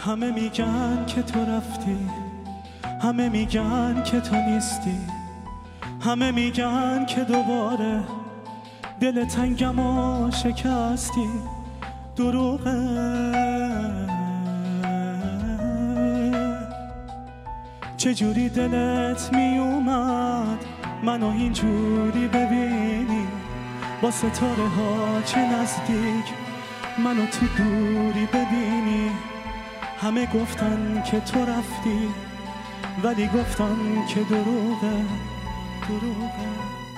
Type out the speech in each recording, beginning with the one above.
همه میگن که تو رفتی، همه میگن که تو نیستی، همه میگن که دوباره دل تنگم و شکستی. دروغه چجوری دلت میومد منو اینجوری ببینی، با ستاره ها چه نزدیک منو تو دوری ببینی. همه گفتن که تو رفتی ولی گفتن که دروغه، دروغه.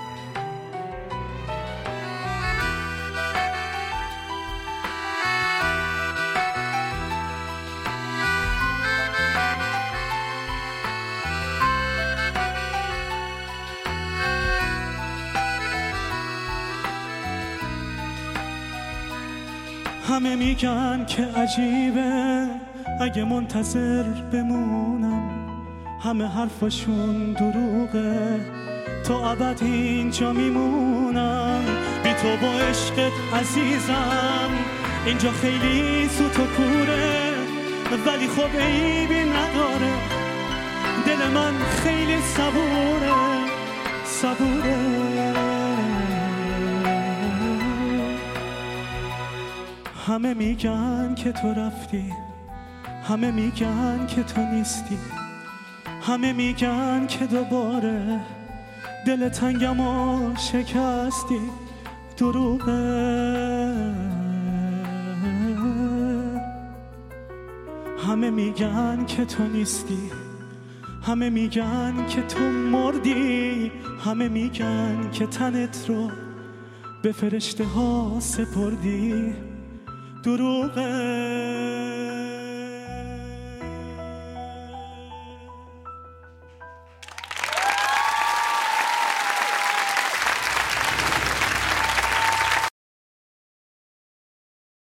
همه میگن که عجیبه اگه منتظر بمونم، همه حرفاشون دروغه، تا ابد اینجا میمونم بی تو با عشقت عزیزم. اینجا خیلی سوت و کوره ولی خب عیبی نداره، دل من خیلی صبوره، صبوره. همه میگن که تو رفتی، همه میگن که تو نیستی، همه میگن که دوباره دل تنگم و شکستی. دروغه همه میگن که تو نیستی، همه میگن که تو مردی، همه میگن که تنت رو به فرشته ها سپردی. دروغه